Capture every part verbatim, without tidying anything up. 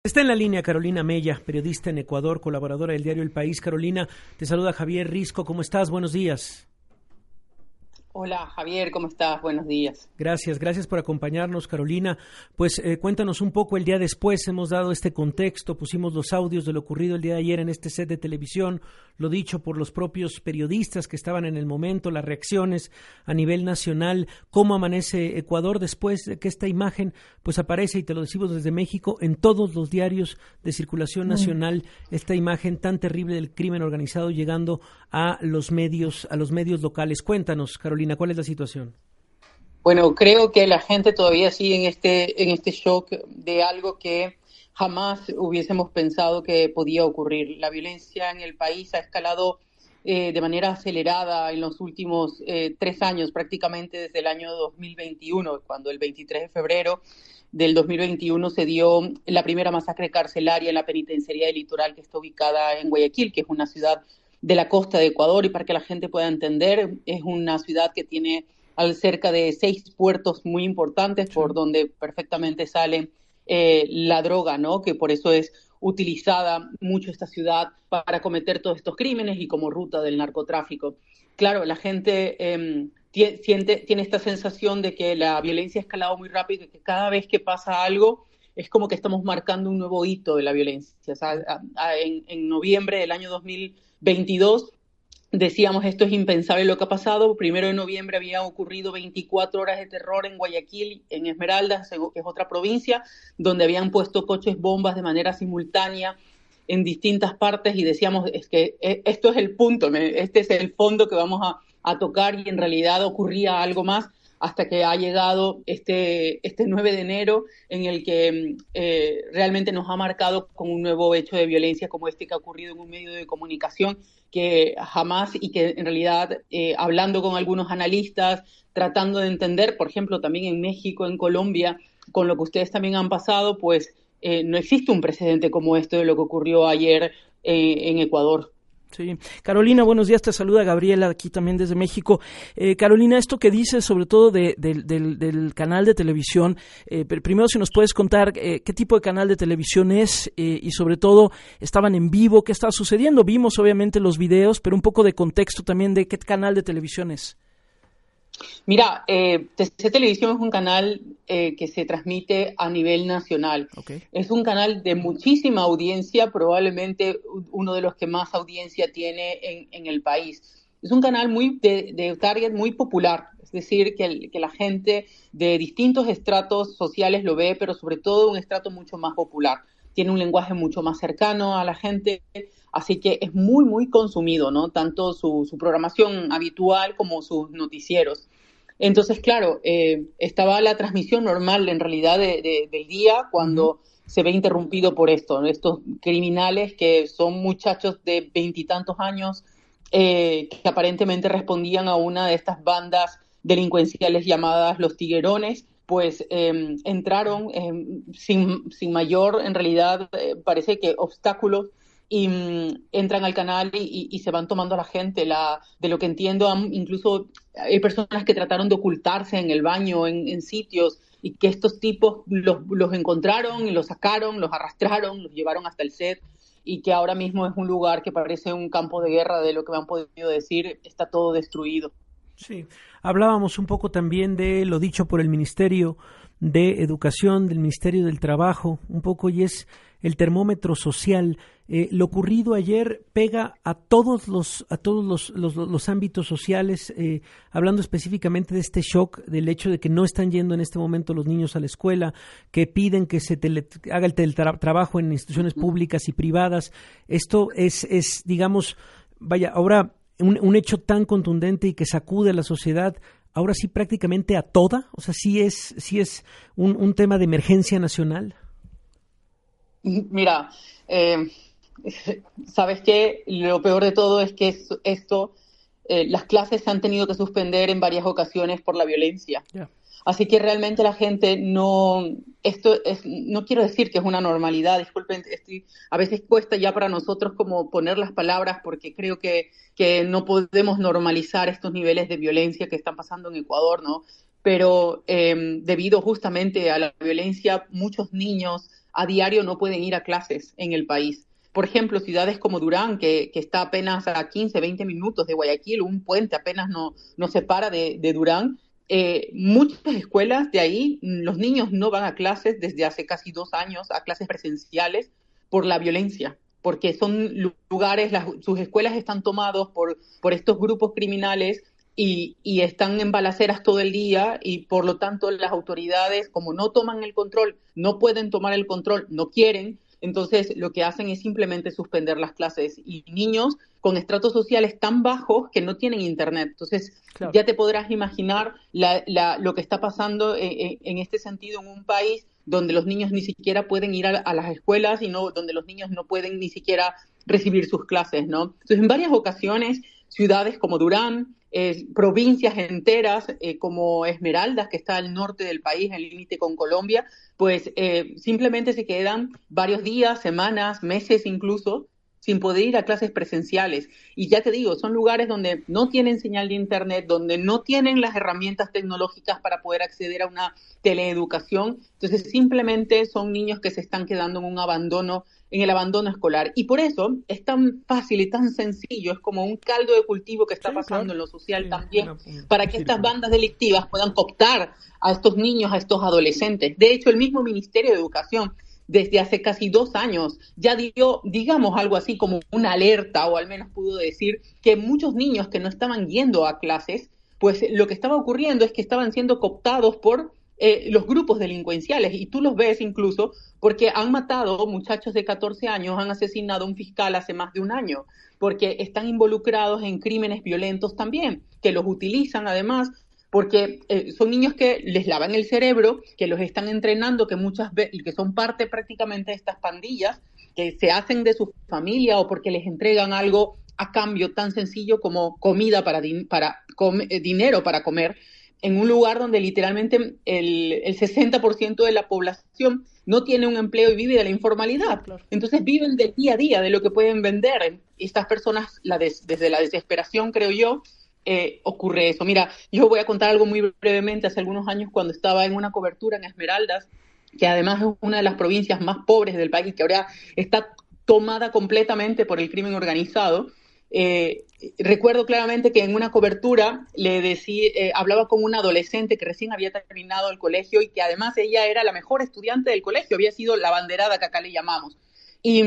Está en la línea Carolina Mella, periodista en Ecuador, colaboradora del diario El País. Carolina, te saluda Javier Risco. ¿Cómo estás? Buenos días. Hola Javier, ¿cómo estás? Buenos días. Gracias, gracias por acompañarnos, Carolina. Pues eh, cuéntanos un poco el día después. Hemos dado este contexto, pusimos los audios de lo ocurrido el día de ayer en este set de televisión, lo dicho por los propios periodistas que estaban en el momento, las reacciones a nivel nacional, cómo amanece Ecuador después de que esta imagen pues aparece, y te lo decimos desde México, en todos los diarios de circulación nacional, esta imagen tan terrible del crimen organizado llegando a los medios, a los medios locales. Cuéntanos, Carolina, ¿cuál es la situación? Bueno, creo que la gente todavía sigue en este, en este shock de algo que jamás hubiésemos pensado que podía ocurrir. La violencia en el país ha escalado eh, de manera acelerada en los últimos eh, tres años, prácticamente desde el año dos mil veintiuno, cuando el veintitrés de febrero del dos mil veintiuno se dio la primera masacre carcelaria en la penitenciaría del Litoral, que está ubicada en Guayaquil, que es una ciudad de la costa de Ecuador, y para que la gente pueda entender, es una ciudad que tiene cerca de seis puertos muy importantes, sí, por donde perfectamente sale eh, la droga, ¿no? Que por eso es utilizada mucho esta ciudad para cometer todos estos crímenes y como ruta del narcotráfico. Claro, la gente eh, t- siente, tiene esta sensación de que la violencia ha escalado muy rápido y que cada vez que pasa algo es como que estamos marcando un nuevo hito de la violencia. O sea, a, a, en, en noviembre del año dos mil veintidós decíamos, esto es impensable lo que ha pasado. Primero de noviembre había ocurrido veinticuatro horas de terror en Guayaquil, en Esmeraldas, que es otra provincia, donde habían puesto coches bombas de manera simultánea en distintas partes, y decíamos, es que esto es el punto, este es el fondo que vamos a, a tocar, y en realidad ocurría algo más, hasta que ha llegado este, este nueve de enero, en el que eh, realmente nos ha marcado con un nuevo hecho de violencia como este que ha ocurrido en un medio de comunicación que jamás, y que en realidad, eh, hablando con algunos analistas, tratando de entender, por ejemplo, también en México, en Colombia, con lo que ustedes también han pasado, pues eh, no existe un precedente como esto de lo que ocurrió ayer eh, en Ecuador. Sí. Carolina, buenos días, te saluda Gabriela aquí también desde México. Eh, Carolina, esto que dices sobre todo de, de, del, del canal de televisión, eh, primero si nos puedes contar eh, qué tipo de canal de televisión es eh, y sobre todo, ¿estaban en vivo? ¿Qué estaba sucediendo? Vimos obviamente los videos, pero un poco de contexto también de qué canal de televisión es. Mira, eh, T C Televisión es un canal eh, que se transmite a nivel nacional. Okay. Es un canal de muchísima audiencia, probablemente uno de los que más audiencia tiene en, en el país. Es un canal muy de, de target muy popular, es decir, que, el, que la gente de distintos estratos sociales lo ve, pero sobre todo un estrato mucho más popular. Tiene un lenguaje mucho más cercano a la gente, así que es muy, muy consumido, ¿no? Tanto su, su programación habitual como sus noticieros. Entonces, claro, eh, estaba la transmisión normal en realidad de, de, del día cuando uh-huh. se ve interrumpido por esto, ¿no? Estos criminales que son muchachos de veintitantos años eh, que aparentemente respondían a una de estas bandas delincuenciales llamadas los Tiguerones, pues eh, entraron eh, sin, sin mayor, en realidad, eh, parece que obstáculos, y um, entran al canal y, y, y se van tomando a la gente. La, de lo que entiendo, han, incluso hay personas que trataron de ocultarse en el baño, en, en sitios, y que estos tipos los, los encontraron y los sacaron, los arrastraron, los llevaron hasta el set, y que ahora mismo es un lugar que parece un campo de guerra. De lo que me han podido decir, está todo destruido. Sí, hablábamos un poco también de lo dicho por el Ministerio de Educación, del Ministerio del Trabajo, un poco, y es el termómetro social. Eh, lo ocurrido ayer pega a todos los a todos los, los, los ámbitos sociales, eh, hablando específicamente de este shock, del hecho de que no están yendo en este momento los niños a la escuela, que piden que se tele, haga el teletrabajo en instituciones públicas y privadas. Esto es, es digamos, vaya, ahora un, un hecho tan contundente y que sacude a la sociedad, ahora sí prácticamente a toda, o sea, sí es, sí es un, un tema de emergencia nacional. Mira, eh, ¿sabes qué? Lo peor de todo es que esto, eh, las clases se han tenido que suspender en varias ocasiones por la violencia. Yeah. Así que realmente la gente no, esto es, no quiero decir que es una normalidad, disculpen, estoy, a veces cuesta ya para nosotros como poner las palabras, porque creo que, que no podemos normalizar estos niveles de violencia que están pasando en Ecuador, ¿no? Pero eh, debido justamente a la violencia, muchos niños a diario no pueden ir a clases en el país. Por ejemplo, ciudades como Durán, que, que está apenas a quince, veinte minutos de Guayaquil, un puente apenas no, nos separa de, de Durán. Eh, muchas escuelas de ahí, los niños no van a clases desde hace casi dos años, a clases presenciales, por la violencia, porque son lugares, las, sus escuelas están tomados por, por estos grupos criminales y, y están en balaceras todo el día, y por lo tanto las autoridades, como no toman el control, no pueden tomar el control, no quieren. Entonces, lo que hacen es simplemente suspender las clases, y niños con estratos sociales tan bajos que no tienen internet. Entonces, claro, ya te podrás imaginar la, la, lo que está pasando en, en este sentido en un país donde los niños ni siquiera pueden ir a, a las escuelas y no, donde los niños no pueden ni siquiera recibir sus clases, ¿no? Entonces, en varias ocasiones, ciudades como Durán, eh, provincias enteras eh, como Esmeraldas, que está al norte del país, en el límite con Colombia, pues eh, simplemente se quedan varios días, semanas, meses incluso, sin poder ir a clases presenciales. Y ya te digo, son lugares donde no tienen señal de internet, donde no tienen las herramientas tecnológicas para poder acceder a una teleeducación. Entonces, simplemente son niños que se están quedando en un abandono, en el abandono escolar. Y por eso es tan fácil y tan sencillo, es como un caldo de cultivo que está sí, pasando claro. en lo social sí, también, no, no, para que estas bandas delictivas puedan cooptar a estos niños, a estos adolescentes. De hecho, el mismo Ministerio de Educación, desde hace casi dos años, ya dio, digamos, algo así como una alerta, o al menos pudo decir que muchos niños que no estaban yendo a clases, pues lo que estaba ocurriendo es que estaban siendo cooptados por eh, los grupos delincuenciales, y tú los ves incluso porque han matado muchachos de catorce años, han asesinado a un fiscal hace más de un año, porque están involucrados en crímenes violentos también, que los utilizan además, porque eh, son niños que les lavan el cerebro, que los están entrenando, que muchas veces, que son parte prácticamente de estas pandillas, que se hacen de su familia o porque les entregan algo a cambio tan sencillo como comida para, din- para com- eh, dinero para comer, en un lugar donde literalmente el, el sesenta por ciento de la población no tiene un empleo y vive de la informalidad. Entonces viven del día a día, de lo que pueden vender. Estas personas, la des- desde la desesperación, creo yo, Eh, ocurre eso. Mira, yo voy a contar algo muy brevemente. Hace algunos años, cuando estaba en una cobertura en Esmeraldas, que además es una de las provincias más pobres del país, que ahora está tomada completamente por el crimen organizado, eh, recuerdo claramente que en una cobertura le decía, eh, hablaba con una adolescente que recién había terminado el colegio y que además ella era la mejor estudiante del colegio, había sido la banderada, que acá le llamamos. Y,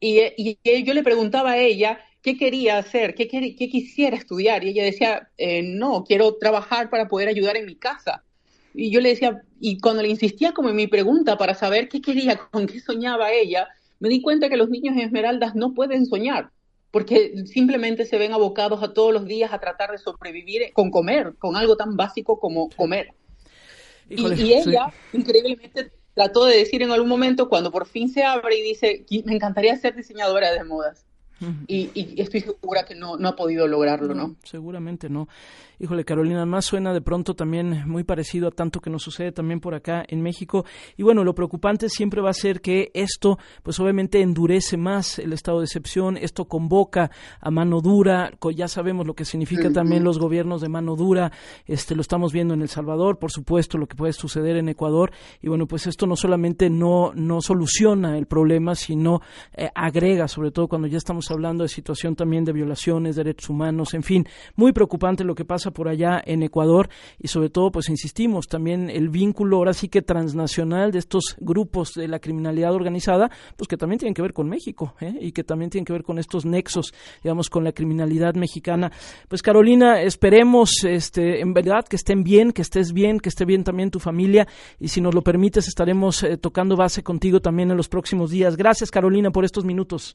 y, y yo le preguntaba a ella qué quería hacer, qué, quer- qué quisiera estudiar, y ella decía, eh, no, quiero trabajar para poder ayudar en mi casa. Y yo le decía, y cuando le insistía como en mi pregunta para saber qué quería, con qué soñaba ella, me di cuenta que los niños en Esmeraldas no pueden soñar, porque simplemente se ven abocados a todos los días a tratar de sobrevivir con comer, con algo tan básico como comer. Híjole, y, y ella, sí. increíblemente, trató de decir en algún momento, cuando por fin se abre y dice, me encantaría ser diseñadora de modas. Y, y estoy segura que no, no ha podido lograrlo, ¿no? ¿no? Seguramente no. Híjole, Carolina, más suena de pronto también muy parecido a tanto que nos sucede también por acá en México. Y bueno, lo preocupante siempre va a ser que esto, pues obviamente endurece más el estado de excepción, esto convoca a mano dura, ya sabemos lo que significa uh-huh. también los gobiernos de mano dura, este lo estamos viendo en El Salvador, por supuesto, lo que puede suceder en Ecuador, y bueno, pues esto no solamente no, no soluciona el problema, sino eh, agrega, sobre todo cuando ya estamos hablando de situación también de violaciones, derechos humanos, en fin, muy preocupante lo que pasa por allá en Ecuador, y sobre todo, pues insistimos, también el vínculo ahora sí que transnacional de estos grupos de la criminalidad organizada, pues que también tienen que ver con México, ¿eh? y que también tienen que ver con estos nexos, digamos, con la criminalidad mexicana. Pues Carolina, esperemos este, en verdad que estén bien, que estés bien, que esté bien también tu familia, y si nos lo permites estaremos eh, tocando base contigo también en los próximos días. Gracias, Carolina, por estos minutos.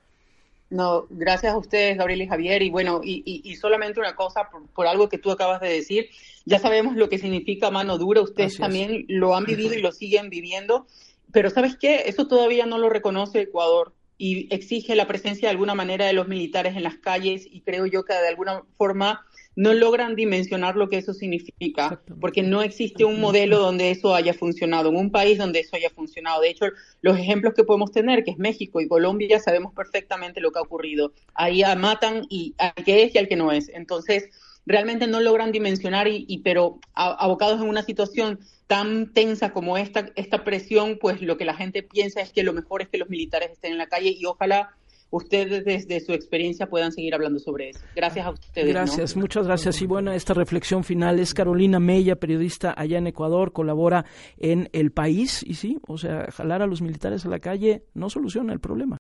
No, gracias a ustedes, Gabriel y Javier, y bueno, y, y, y solamente una cosa, por, por algo que tú acabas de decir, ya sabemos lo que significa mano dura, ustedes también lo han vivido y lo siguen viviendo, pero ¿sabes qué? Eso todavía no lo reconoce Ecuador y exige la presencia de alguna manera de los militares en las calles, y creo yo que de alguna forma no logran dimensionar lo que eso significa, porque no existe un modelo donde eso haya funcionado, en un país donde eso haya funcionado. De hecho, los ejemplos que podemos tener, que es México y Colombia, ya sabemos perfectamente lo que ha ocurrido. Ahí matan y al que es y al que no es. Entonces, realmente no logran dimensionar, y, y pero a, abocados en una situación tan tensa como esta, esta presión, pues lo que la gente piensa es que lo mejor es que los militares estén en la calle y ojalá ustedes desde su experiencia puedan seguir hablando sobre eso. Gracias a ustedes. Gracias, ¿no? Muchas gracias. Y bueno, esta reflexión final es Carolina Mella, periodista allá en Ecuador, colabora en El País y sí, o sea, jalar a los militares a la calle no soluciona el problema.